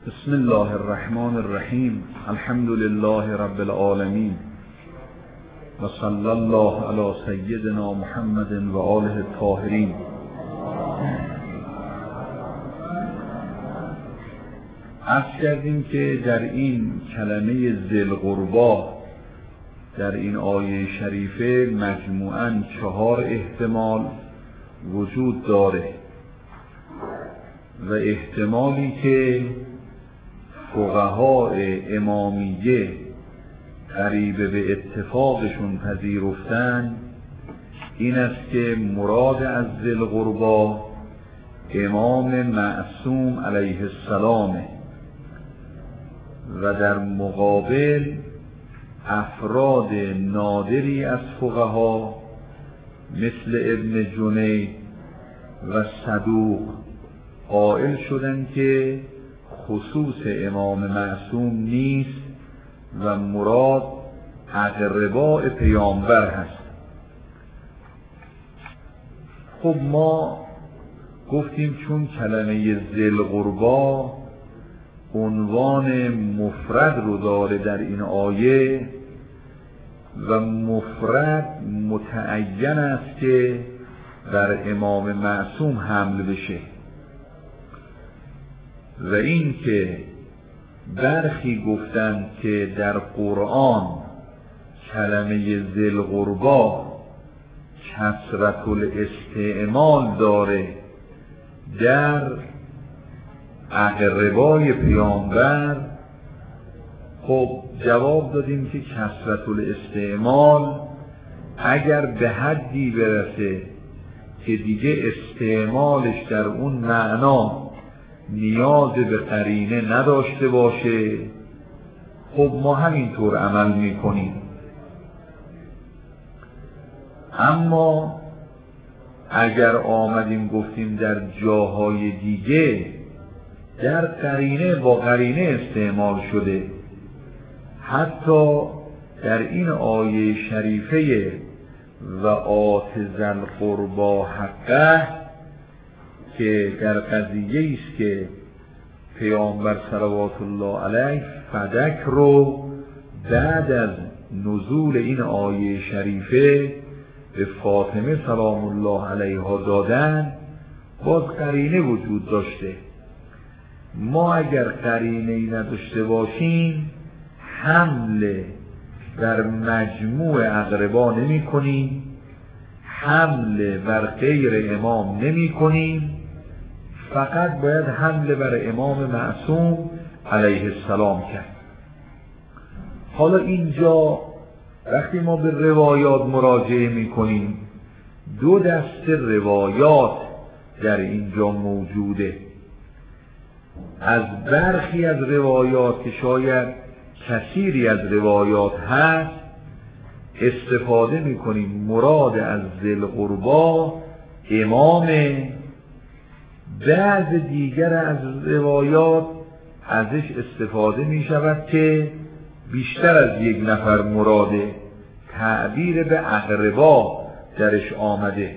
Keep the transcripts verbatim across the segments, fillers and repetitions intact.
بسم الله الرحمن الرحیم. الحمد لله رب العالمین و صلی الله علی سیدنا محمد و آله الطاهرین. عرض کردیم که در این کلمه ذوالقربی، در این آیه شریفه مجموعاً چهار احتمال وجود داره و احتمالی که فقهای امامیه قریب به اتفاقشون پذیرفتن این است که مراد از ذوالقربی امام معصوم علیه السلام و در مقابل افراد نادری از فقها مثل ابن جنید و صدوق قائل شدند که خصوص امام معصوم نیست و مراد اقرباء پیامبر هست. خب ما گفتیم چون کلمه ذوالقربی عنوان مفرد رو داره در این آیه و مفرد متعین است که بر امام معصوم حمل بشه و این که برخی گفتند که در قرآن کلمه ذوالقربی کثرت الاستعمال داره در اقربای پیامبر. خب جواب دادیم که کثرت الاستعمال اگر به حدی برسه که دیگه استعمالش در اون معنا نیاز به قرینه نداشته باشه، خب ما همینطور عمل میکنیم. اما اگر آمدیم گفتیم در جاهای دیگه در قرینه با قرینه استعمال شده، حتی در این آیه شریفه و آت ذی القربی حقه که در قضیه است که پیامبر صلوات الله علیه فدک رو بعد از نزول این آیه شریفه به فاطمه سلام الله علیها دادن، باز قرینه وجود داشته. ما اگر قرینه ای نداشته باشیم حمله بر مجموع اقربا نمی کنیم، حمله بر غیر امام نمی کنیم، فقط باید حمله بر امام معصوم علیه السلام کرد. حالا اینجا وقتی ما به روایات مراجعه می کنیم دو دسته روایات در اینجا موجوده. از برخی از روایات که شاید کثیری از روایات هست استفاده می کنیم مراد از ذوالقربی امام. بعض دیگر از روایات ازش استفاده می شود که بیشتر از یک نفر مراده، تعبیر به اقربا درش آمده.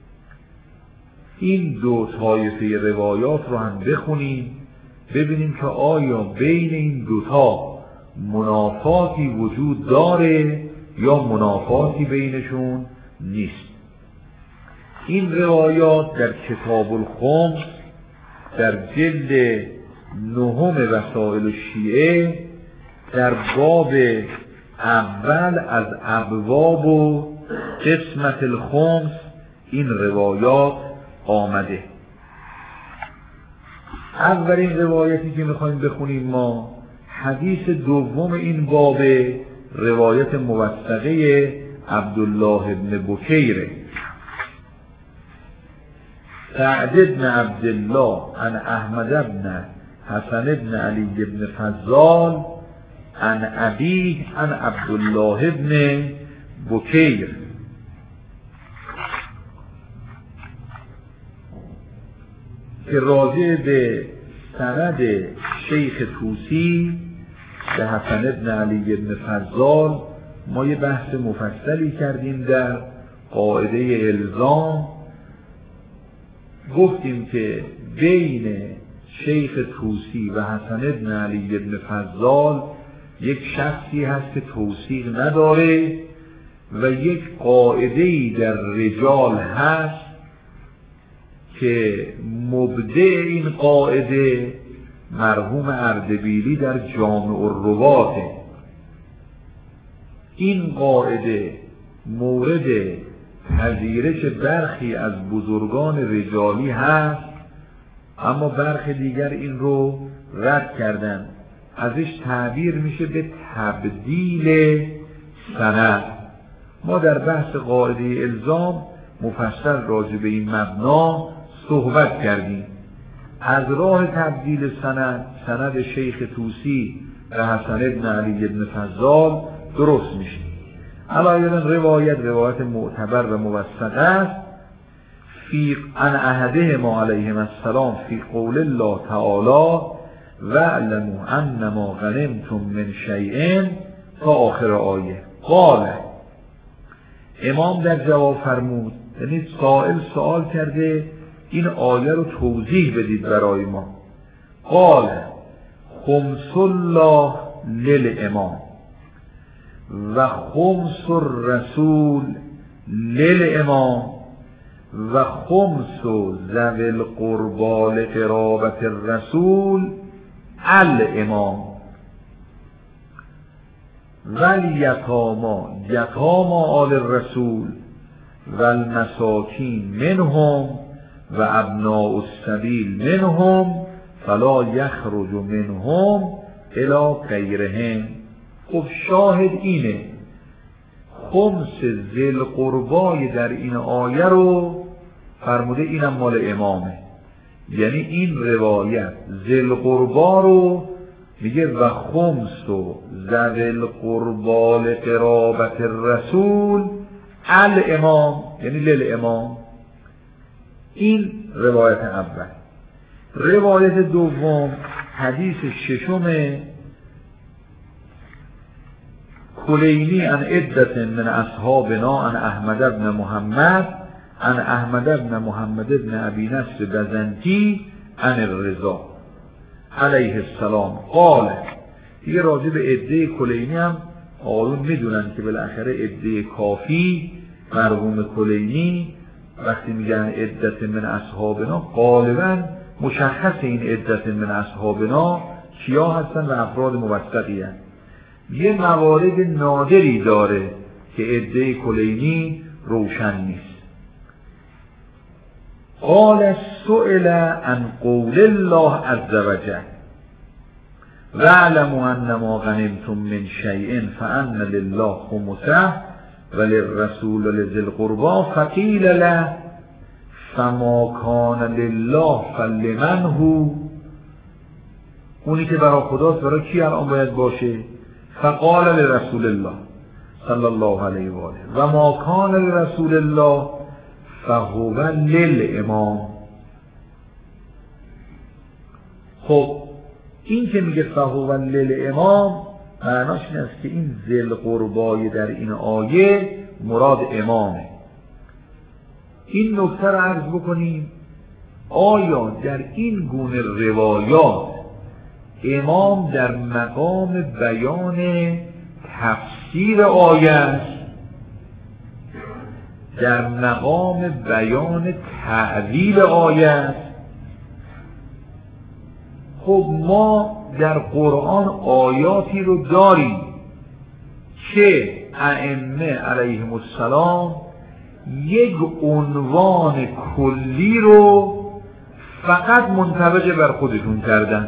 این دو طایفه روایات رو هم بخونیم ببینیم که آیا بین این دوتا منافاتی وجود داره یا منافاتی بینشون نیست. این روایات در کتاب الخمس در جلد نهم وسائل الشیعه در باب اول از ابواب و قسمت الخمس این روایات آمده. اولین روایتی که میخوایم بخونیم ما حدیث دوم این باب روایت موثقه عبدالله ابن بکیره. سعد بن عبدالله عن احمد بن حسن بن علی بن فضال عن ابیه عن عبدالله بن بکیر که راجع به سند شیخ طوسی به حسن بن علی بن فضال ما یه بحث مفصلی کردیم در قاعده الزام. گفتیم که بین شیخ طوسی و حسن بن علی بن فضال یک شخصی هست که توثیق نداره و یک قاعده‌ای در رجال هست که مبدع این قاعده مرحوم اردبیلی در جامع الرواته. این قاعده مورد پذیرش برخی از بزرگان رجالی هست، اما برخی دیگر این رو رد کردن. ازش تعبیر میشه به تبدیل سند. ما در بحث قاعده الزام مفصل راجع به این مبنا صحبت کردیم. از راه تبدیل سند، سند شیخ طوسی و حسن بن علی بن فضال درست میشه. علایه روایت روایت معتبر و موثق است. فی عن احدهما علیهما السلام فی قول الله تعالی واعلموا انما غنمتم من شیء تا آخر آیه. قال امام در جواب فرمود، یعنی سائل سوال کرده این آیه رو توضیح بدید برای ما. قال خمس الله للامام و خمس الرسول للامام و خمس ذوی القربى لقرابة الرسول الامام والیتاما یتاما آل الرسول والمساکین منهم و ابناء السبیل منهم فلا یخرج منهم الی غیرهم. خب شاهد اینه خمس ذی القربای در این آیه رو فرموده اینم مال امامه، یعنی این روایت ذی القربا رو میگه و خمس و ذی القربا لقرابة الرسول الامام، یعنی للامام. این روایت اول. روایت دوم حدیث ششم کلینی عن عدت من اصحابنا عن احمد بن محمد عن احمد بن محمد بن ابی نصر بزنتی عن الرضا علیه السلام قال. دیگه راجع به عده کلینی هم آقایون میدونن که بالاخره عده کافی مرحوم کلینی وقتی میگن عدت من اصحابنا غالبا مشخص این عدت من اصحابنا کیا هستن و افراد موثقی هستن. یه موارد نادری داره که عده کلینی روشن نیست. قال سئل عن قول الله عز وجل واعلموا انما غنمتم من شیء فان لله خمسه وللرسول ولذی القربى فقیل له فما کان لله فلمن هو. اونی که برای خداست برای کی الان باید باشه؟ فقال لرسول الله صلی الله علیه و آله و ما کان لرسول الله فهو للامام. خب این که میگه فهو للامام معناش این است که این ذی القربای در این آیه مراد امامه. این نکته رو عرض بکنیم آیا در این گونه روایات امام در مقام بیان تفسیر آیه است، در مقام بیان تعویل آیه است؟ خب ما در قرآن آیاتی رو داریم که ائمه علیهم السلام یک عنوان کلی رو فقط منطبق بر خودشون کردن.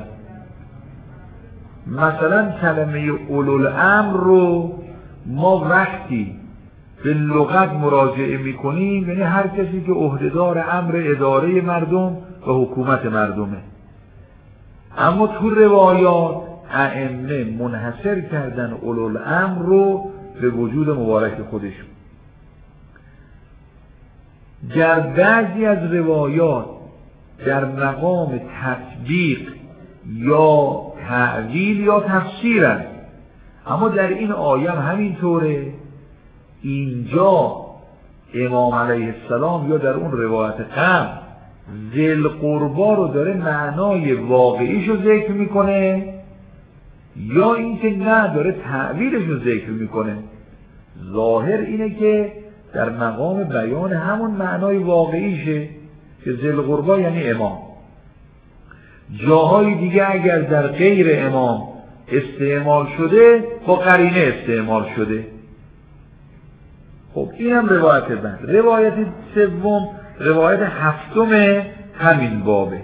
مثلا کلمه اولوالامر رو ما وقتی به لغت مراجعه میکنیم یعنی هر کسی که عهدهدار امر اداره مردم و حکومت مردمه، اما تو روایات ائمه منحصر کردن اولوالامر رو به وجود مبارک خودشون. در بعضی از روایات در مقام تطبیق یا تعویل یا تفسیر است، اما در این آیه همینطوره. اینجا امام علیه السلام یا در اون روایت قبل ذل قربا رو داره معنای واقعیش رو ذکر میکنه یا اینکه نه داره تعبیرش رو ذکر میکنه؟ ظاهر اینه که در مقام بیان همون معنای واقعیشه که ذل قربا یعنی امام. جاهای دیگه اگر در غیر امام استعمال شده با قرینه استعمال شده. خب اینم روایت بعد. روایت سوم روایت هفتم همین بابه.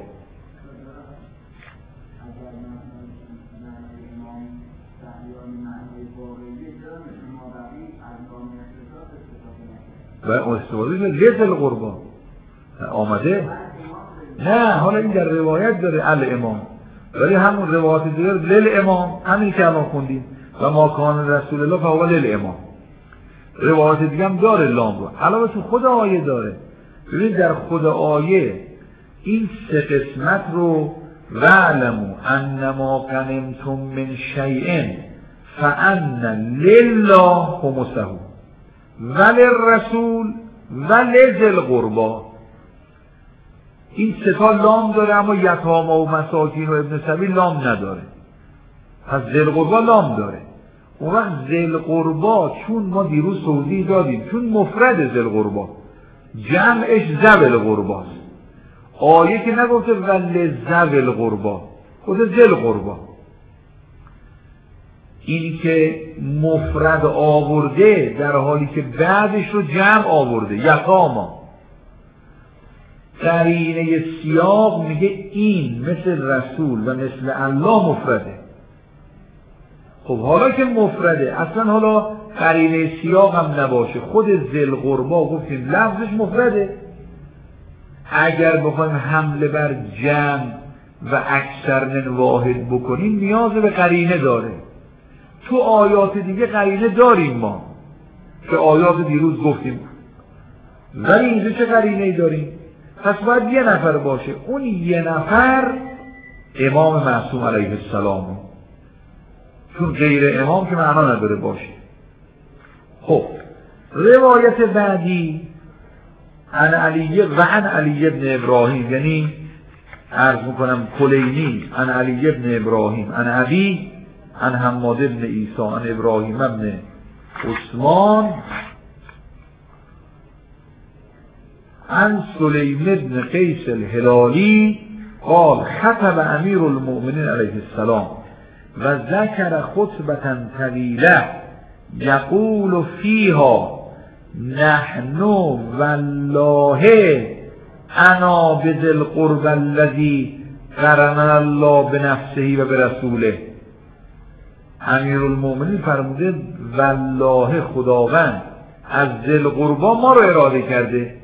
و استفاده شده لذل قربان آمده؟ نه، حالا این در روایت داره الامام، ولی همون روایت دیگر لیل امام همین که الان خوندیم و ما کان رسول الله فهو لیل امام. روایت دیگه هم داره لام رو، علاوه تو خود آیه داره. ببینید در خود آیه این سه قسمت رو وَاعْلَمُوا أَنَّمَا غَنِمْتُم مِّن شَيْءٍ فَأَنَّ لِلَّهِ خُمُسَهُ وَلِلرَّسُولِ وَلِذِي الْقُرْبَى. این سه تا لام داره، اما یتاما و مساکین و ابن سبیل لام نداره. پس ذی القربی لام داره. اون وقت ذی القربی چون ما دیروز توضیح دادیم چون مفرد ذی القربی جمعش ذوی القربی است. آیه که نگفته ولذوی القربی، گفته ذی القربی. این که مفرد آورده در حالی که بعدش رو جمع آورده یتاما، قرینه سیاق میگه این مثل رسول و مثل الله مفرده. خب حالا که مفرده اصلا حالا قرینه سیاق هم نباشه، خود ذی القربی گفتیم لفظش مفرده. اگر بخوایم حمله بر جمع و اکثر من واحد بکنیم نیاز به قرینه داره. تو آیات دیگه قرینه داریم ما که آیات دیروز گفتیم، ولی اینجا چه قرینه‌ای داریم؟ پس باید یه نفر باشه، اون یه نفر امام معصوم علیه السلام، چون غیر امام که معنا نداره باشه. خب روایت بعدی عن علی و عن علی ابن ابراهیم، یعنی عرض میکنم کلینی، عن علی ابن ابراهیم عن ابی عن حماد ابن عیسی عن ابراهیم ابن عثمان عن سلیم ابن قیس الهلالی قال خطب امیر المؤمنین علیه السلام و ذکر خطبة طویله یقول فیها نحن والله انا بذی القربى الذی قرننا الله بنفسه و برسوله. امیر المؤمنین فرموده والله خداوند از ذی القربى ما رو اراده کرده.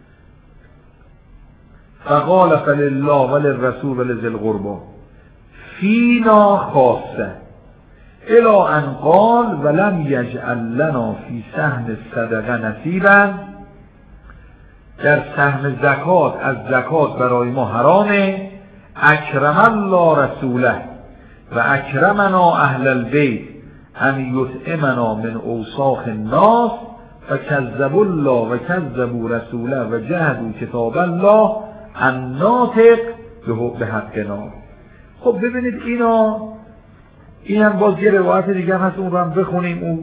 فقال فلله وللرسول ولذی القربى فینا خاصه الی ان قال ولم یجعل لنا فی سهم الصدقه نصیبا. در سهم زکات از زکات برای ما حرامه. اکرم الله رسوله و اکرمنا اهل البیت ان یطعمنا من اوساخ الناس فکذبوا الله و کذبوا رسوله و جهدوا کتاب الله الناطق به حقنا. خب ببینید اینا، این هم باز یه روایت دیگه هست، اون رو هم بخونیم. اون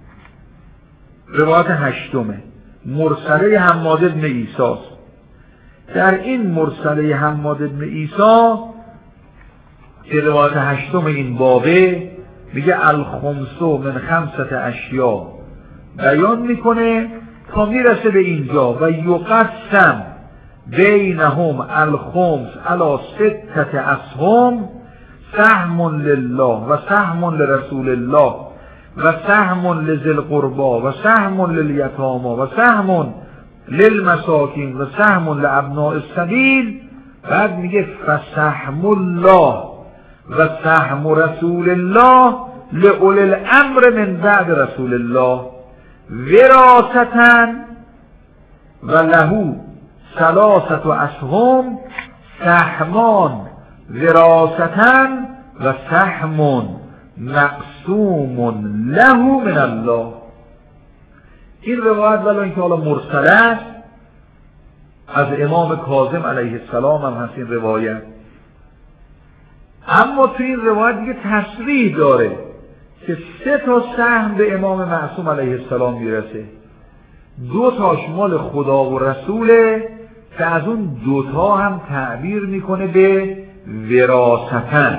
روایت هشتمه، مرسله حماد بن عیسی است. در این مرسله حماد بن عیسی که روایت هشتم این بابه میگه الخمس من خمسة اشیاء، بیان میکنه تا میرسه به اینجا و یقسم بینهم الخمس علی ستة اسهم سهم لله و سهم لرسول الله و سهم لذی القربى و سهم للیتامی و سهم للمساکین و سهم لابناء السبیل. بعد میگه فسهم الله و سهم رسول الله لأولی الامر من بعد رسول الله وراثة و له ثلاثة اسهم سهمان وراثة و سهم مقسوم له من الله. این روایت ولی اینکه حالا مرسله است، از امام کاظم علیه السلام هم هست این روایت. اما تو این روایت دیگه تصریح داره که سه تا سهم به امام معصوم علیه السلام میرسه. دو تاش مال خدا و رسوله که از اون دوتا هم تعبیر میکنه به وراثتن،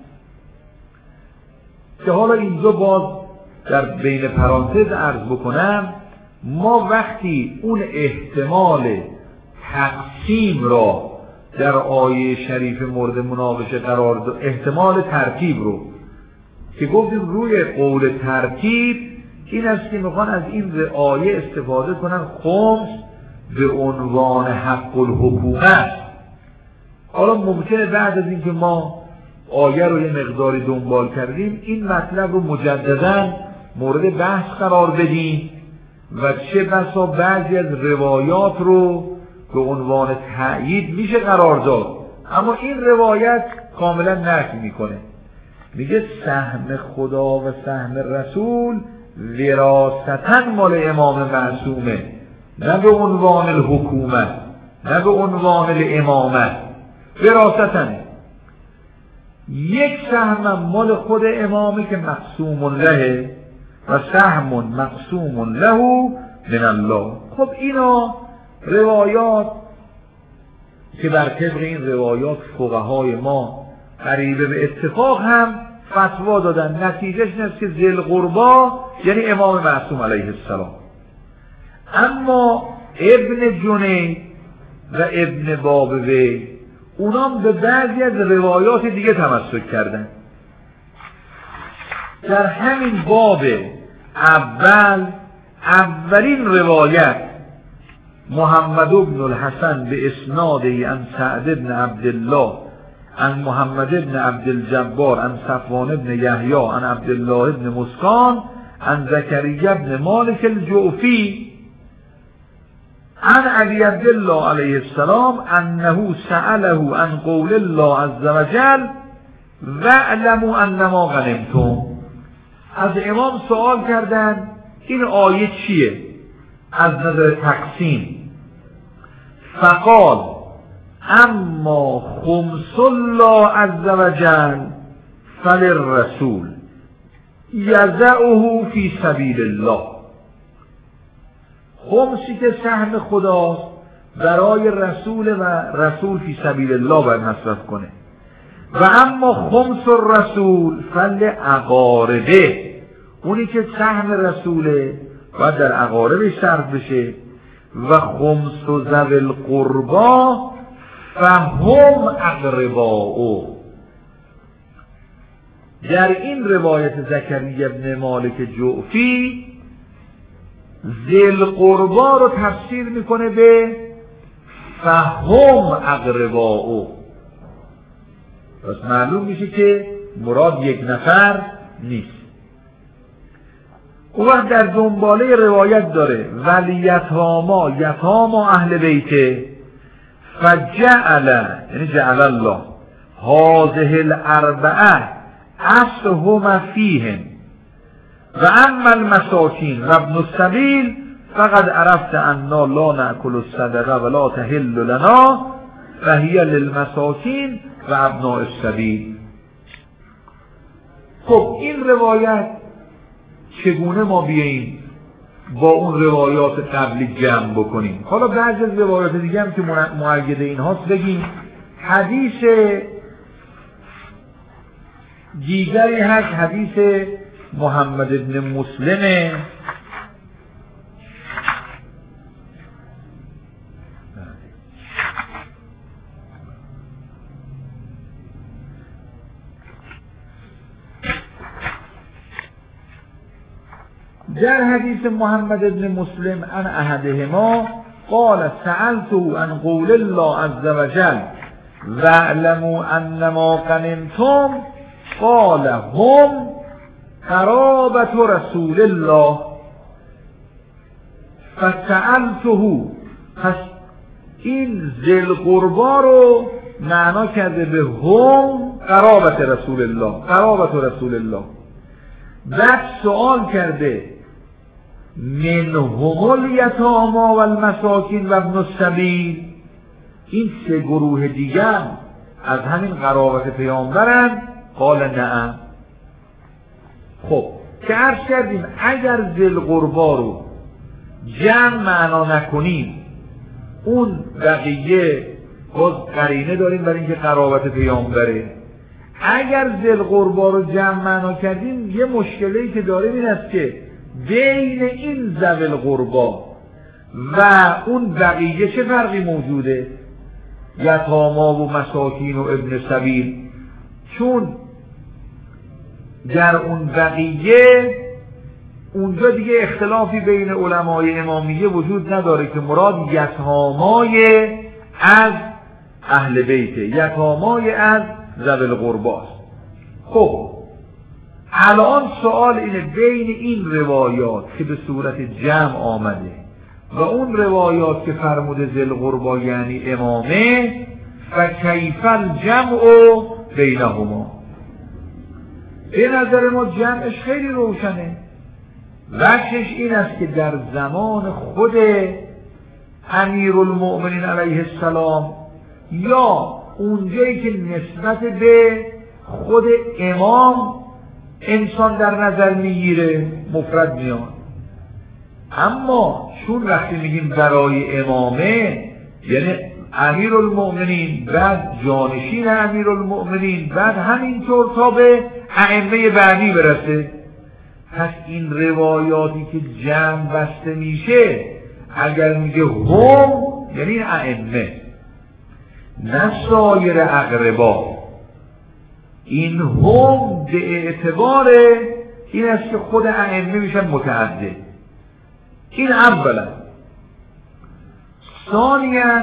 که حالا اینجا باز در بین پرانتز عرض بکنم، ما وقتی اون احتمال تقسیم را در آیه شریف مورد مناقشه قرار داد، احتمال ترتیب رو که گفتیم روی قول ترتیب این است که میخوان از این آیه استفاده کنن خمس به عنوان حق الحکومت. حالا ممکنه بعد از اینکه ما آیه رو یه مقداری دنبال کردیم این مطلب رو مجددا مورد بحث قرار بدیم و چه بسا بعضی از روایات رو به عنوان تأیید میشه قرار داد، اما این روایت کاملا نفی میکنه، میگه سهم خدا و سهم رسول وراثتاً مال امام معصومه، نه به عنوان الحکومت، نه به عنوان الامامت، وراثتاً. یک سهم مال خود امامه که مقسوم له و سهم مقسوم له من الله. خب اینا روایات که بر طبق این روایات فقهای ما قریبه به اتفاق هم فتوا دادن، نتیجهش این است که ذی القربا یعنی امام معصوم علیه السلام. اما ابن جنید و ابن بابوی اونام به بعضی از روایات دیگه تمسک کردن. در همین باب اول اولین روایت محمد بن الحسن به اسنادی عن سعد بن عبدالله عن محمد بن عبدالجبار عن صفوان بن یحیی عن عبدالله بن مسکان عن زکریا بن مالک الجعفی عن علی عبدالله علیه السلام انه سأله عن قول الله عز وجل واعلموا انما غنمتم. از امام سوال کردن این آیه چیه از نظر تقسیم؟ فقال اما خمس الله عز وجل فللرسول یضعه فی سبیل الله. خمسی که سهم خداست برای رسول و رسول فی سبیل الله باید مصرف کنه. و اما خمس الرسول فلعقاربه، اونی که سهم رسوله باید در عقاربش صرف بشه. و خمس ذوی القربا فهم اقرباء. در این روایت زکریا بن مالک جعفی ذی القربا رو تفسیر میکنه به فهم اقرباء. پس معلوم میشه که مراد یک نفر نیست. او وقت در دنباله روایت داره ولی یتاما یتاما اهل بیته فجعل یعنی جعل الله هذه الاربعه اصلهم فیهم و اما المساکین و ابن السبیل فقد عرفت انا لا نأکل الصدقه ولا تحل لنا فهی للمساکین و ابناء السبیل. خب این روایت چگونه ما بیاییم با اون روایات قبلی جمع بکنیم؟ حالا بعضی از روایات دیگه هم که مؤید این هاست بگیم. حدیث دیگری هست، حدیث محمد ابن مسلم در حدیث محمد ابن مسلم عن احدهما قال سألته عن قول الله عز وجل واعلموا انما غنمتم قال هم قرابة رسول الله فسألته. پس این ذی القربا رو معنا کرده به هم قرابت رسول الله، قرابت رسول الله. بعد سوال کرده من هم الیتاما و المساکین و ابن السبیل، این سه گروه دیگر از همین قرابت پیامبرن؟ قال نعم. خب که عرض کردیم اگر ذل قربا رو جمع معنا نکنیم، اون بقیه باز قرینه داریم برای اینکه قرابت پیامبره. اگر ذل قربا رو جمع معنا کردیم، یه مشکلی که داریم این است که بین این ذوی القربا و اون بقیه چه فرقی موجوده؟ یتاما و مساکین و ابن سبیل. چون در اون بقیه اونجا دیگه اختلافی بین علمای امامیه وجود نداره که مراد یتامای از اهل بیته، یتامای از ذوی القرباست. خب الان سوال اینه بین این روایات که به صورت جمع آمده و اون روایات که فرموده ذی القربا یعنی امامه، فکیف الجمع بینهما. به نظر ما جمعش خیلی روشنه. وجهش این است که در زمان خود امیرالمؤمنین علیه السلام یا اونجایی که نسبت به خود امام انسان در نظر میگیره مفرد میاد، اما چون وقتی میگیم برای امامه یعنی امیرالمؤمنین، بعد جانشین امیرالمؤمنین، بعد همینطور تا به ائمه بعدی برسه، پس این روایاتی که جمع بسته میشه اگر میگه هم یعنی ائمه نه سایر اقربا، این هم به اعتبار این است که خود ائمه میشن متعدد. این اولا. ثانیاً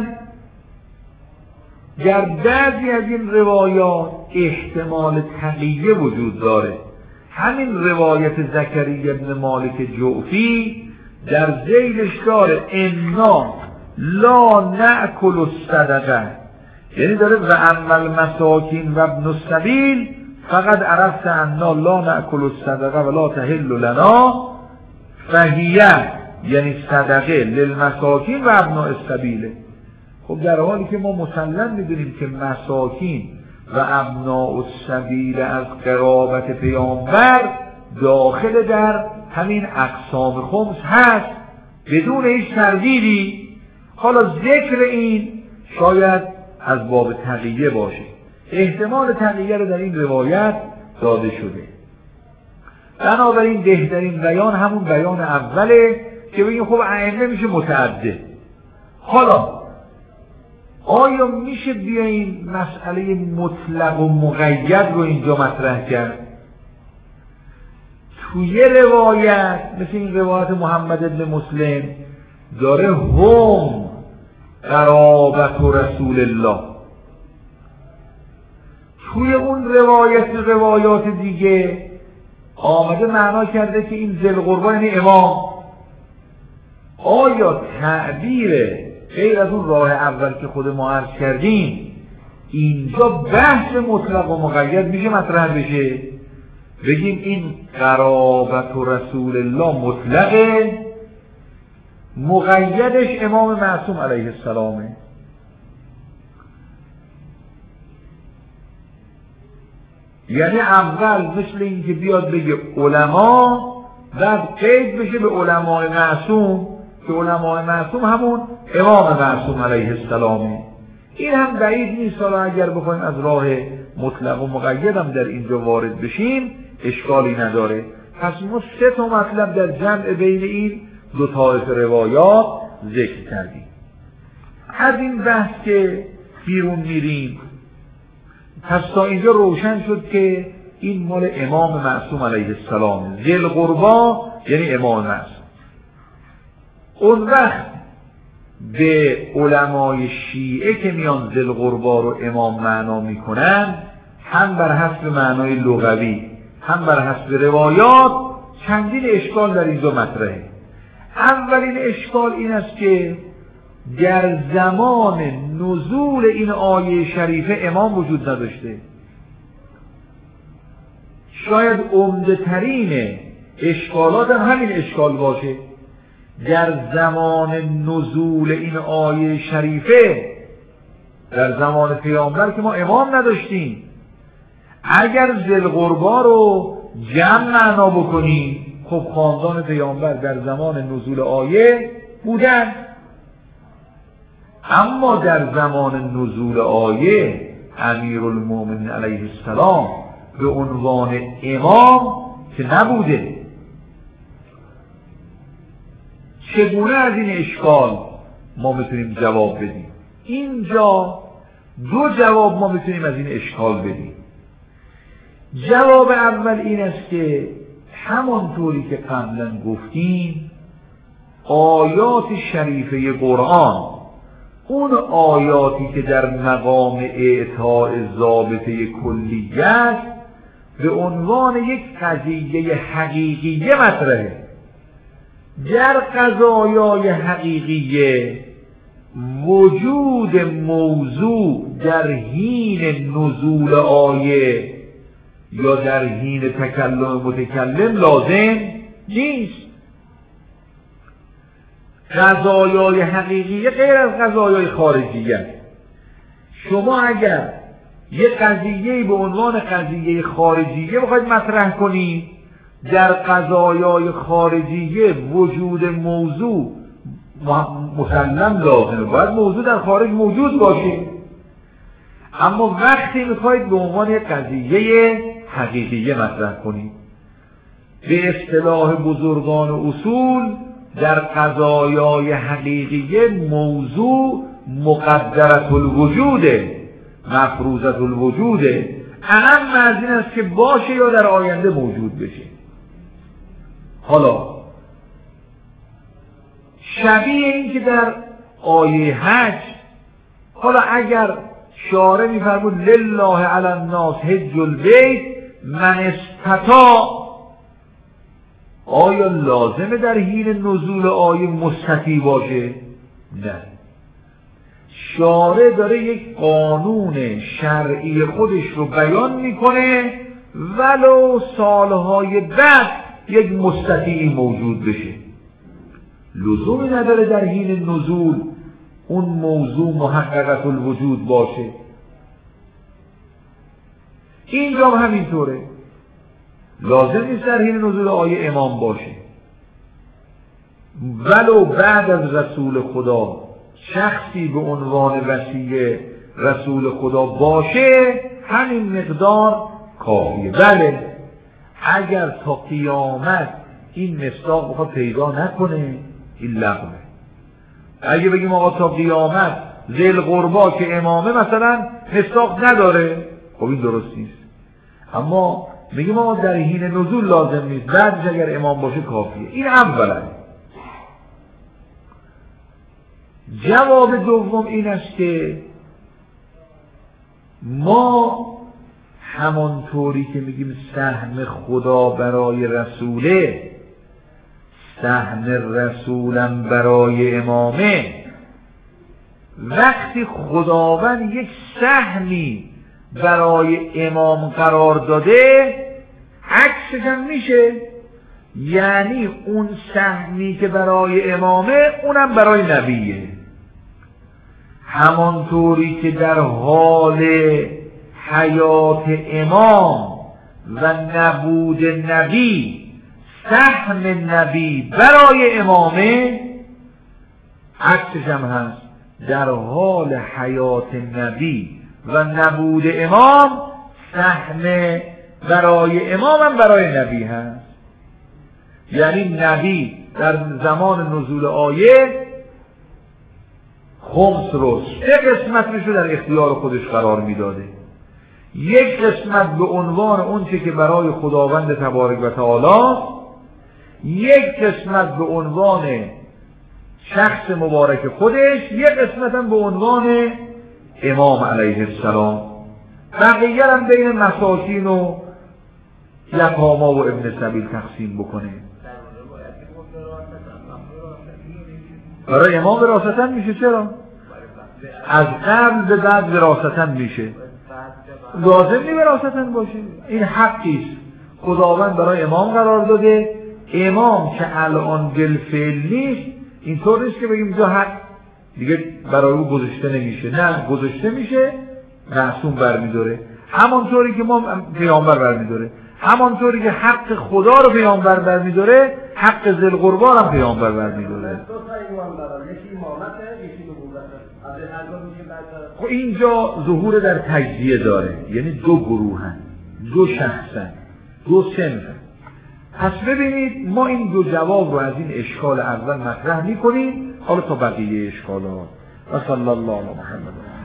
در بعضی از این روایات احتمال تقیه وجود داره. همین روایت زکریا ابن مالک جعفی در ذیلش داره انا لا نأکل الصدقه، یعنی داره و اما المساکین و ابن السبیل فقط عرفت انا لا نأکل الصدقه ولا تحل لنا فهیه، یعنی صدقه للمساکین و ابناء السبیل. خب در حالی که ما مسلم میدونیم که مساکین و ابناء السبیل از قرابت پیامبر داخل در همین اقسام خمس هست بدون هیچ تردیدی. حالا ذکر این شاید از باب تقیه باشه، احتمال تقیه رو در این روایت داده شده. بنابراین بهترین بیان همون بیان اوله که بگیم خب ائمه میشه متعدد. حالا آیا میشه بیاییم مسئله مطلق و مقید رو اینجا مطرح کرد؟ توی روایت مثل این روایت محمد ابن مسلم داره هم قرابت و رسول الله، توی اون روایت روایات دیگه آمده معنا کرده که این ذی القربا یعنی امام. آیا تعبیر غیر از اون راه اول که خود ما عرض کردیم اینجا بحث مطلق و مقید میشه مطرح بشه؟ بگیم این قرابت و رسول الله مطلقه، مقیدش امام معصوم علیه السلامه. یعنی اول مثل این که بیاد بگه علما، بعد قید بشه به علماء معصوم که علماء معصوم همون امام معصوم علیه السلامه. این هم بعید نیست. حالا اگر بخوایم از راه مطلق و مقید هم در اینجا وارد بشیم اشکالی نداره. پس ما سه تا مطلب در جمع بین این دو طایفه روایات ذکر کردیم. از این بحث که بیرون میریم، پس تا اینجا روشن شد که این مال امام معصوم علیه السلام، ذی القربا یعنی امام معصوم. اون وقت به علمای شیعه که میان ذی القربا رو امام معنا میکنن، هم بر حسب معنای لغوی هم بر حسب روایات چندین اشکال در اینجا مطرحه. اولین اشکال این است که در زمان نزول این آیه شریفه امام وجود نداشته. شاید عمده ترین اشکالات هم همین اشکال باشه. در زمان نزول این آیه شریفه در زمان پیامبر که ما امام نداشتیم. اگر ذوالقربا رو جمع معنا بکنیم، خب خاندان پیامبر در زمان نزول آیه بودن، اما در زمان نزول آیه امیرالمومنین علیه السلام به عنوان امام که نبوده. چگونه از این اشکال ما میتونیم جواب بدیم؟ اینجا دو جواب ما میتونیم از این اشکال بدیم. جواب اول این است که همانطوری که قبلا گفتیم آیات شریفه قرآن، اون آیاتی که در مقام اعطاء ضابطه کلیت به عنوان یک قضیه حقیقیه مطرحه. در قضایای حقیقیه وجود موضوع در حین نزول آیه یا در حین تکلم متکلم لازم نیست. قضایای حقیقیه غیر از قضایای خارجیه. شما اگر یک قضیه به عنوان قضیه خارجیه بخواید مطرح کنید، در قضایای خارجیه وجود موضوع مسلم لازمه، باید موضوع در خارج موجود باشه. اما وقتی میخواید به عنوان یک قضیه حقیقیه مطرح کنید، به اصطلاح بزرگان اصول در قضایای حقیقیه موضوع مقدرة الوجوده، مفروضة الوجوده، اهم از این است که باشه یا در آینده موجود بشه. حالا شبیه این که در آیه حج، حالا اگر شارع میفرمود لله علی الناس حج البیت من استطاع، آیا لازمه در حین نزول آیه مستطیع باشه؟ نه. شارع داره یک قانون شرعی خودش رو بیان میکنه ولو سالهای بعد یک مستطیعی موجود بشه. لزومی نداره در حین نزول اون موضوع محققة الوجود باشه. اینجا هم همینطوره، لازم نیست در حین نزول آیه امام باشه. ولو بعد از رسول خدا شخصی به عنوان وصی رسول خدا باشه همین مقدار کافیه. بله اگر تا قیامت این مصداق بخواد پیدا نکنه این لغوه. اگه بگیم آقا تا قیامت ذوالقربا که امامه مثلا مصداق نداره، خب این درست نیست. اما میگیم آقا در حین نزول لازم نیست، بعدش اگر امام باشه کافیه. این اولا. جواب دوم این است که ما همانطوری که میگیم سهم خدا برای رسوله، سهم رسولم برای امامه، وقتی خداوند یک سهمی برای امام قرار داده عکسش هم میشه، یعنی اون سهمی که برای امامه اونم برای نبیه. همانطوری که در حال حیات امام و نبود نبی سهم نبی برای امامه، عکسش هم هست در حال حیات نبی و نبود امام سهم برای امام هم برای نبی هست. یعنی نبی در زمان نزول آیه خمس رو سه قسمت رو در اختیار خودش قرار میداده. یک قسمت به عنوان اون چه که برای خداوند تبارک و تعالی، یک قسمت به عنوان شخص مبارک خودش، یک قسمت هم به عنوان امام علیه السلام. بقیه هم بین مساکین و یتاما و ابن سبیل تقسیم بکنه. برای امام وراثتا میشه. چرا؟ از قبل به بعد وراثتا میشه. لازم نی وراثتا باشه، این حقیست خداوند برای امام قرار داده. امام که الان بالفعل نیست، اینطور نیست که بگیم جا حق دیگه برای او گذاشته نمیشه. نه، گذاشته میشه، معصوم برمیداره. همانطوری که ما پیامبر برمیداره، همانطوری که حق خدا رو پیامبر برمیداره، حق ذی القربی هم پیامبر برمیداره. خب اینجا ظهور در تجزیه داره، یعنی دو گروهن، دو شخصن، دو صنفن. پس ببینید ما این دو جواب رو از این اشکال اول مطرح میکنیم، حالا تا بقیه اشکالات. و صلی الله علی محمد.